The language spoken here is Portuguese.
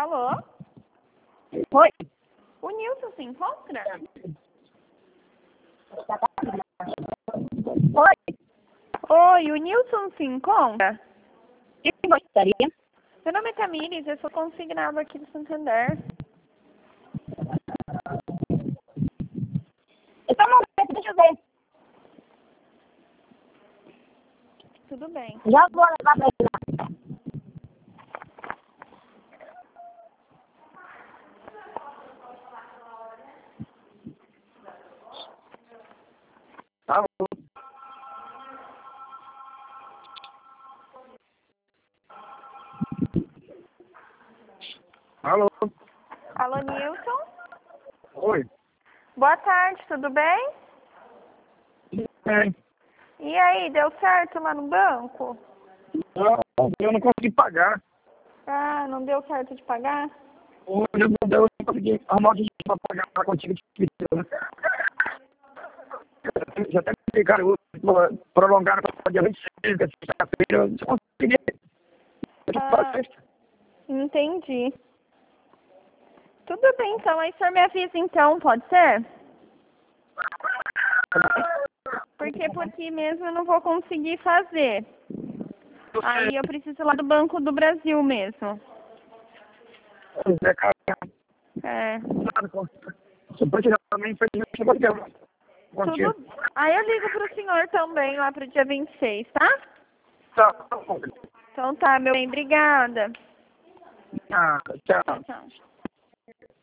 Alô? Oi. O Nilson se encontra? Oi. Oi, o Nilson se encontra? Quem gostaria? Meu nome é Tamires, eu sou consignado aqui do Santander. Só um momento, deixa eu ver. Tudo bem. Já vou levar pra ele lá. Alô? Alô? Alô, Nilson? Oi? Boa tarde, tudo bem? Bem, E aí, deu certo lá no banco? eu não consegui pagar. Ah, não deu certo de pagar? Hoje eu não consegui arrumar o dinheiro para pagar a contigo de escritura. Já até me ligaram, prolongaram para dia 26, que é sexta-feira, eu não consegui. Entendi. Tudo bem, então. Aí o senhor me avisa então, pode ser? Porque por aqui mesmo eu não vou conseguir fazer. Aí eu preciso lá do Banco do Brasil mesmo. É, cara, É. também foi contigo. Tudo. Aí eu ligo pro senhor também lá pro dia 26, tá? Tá bom. Então tá, meu bem. Obrigada. Ah, tchau. Tchau.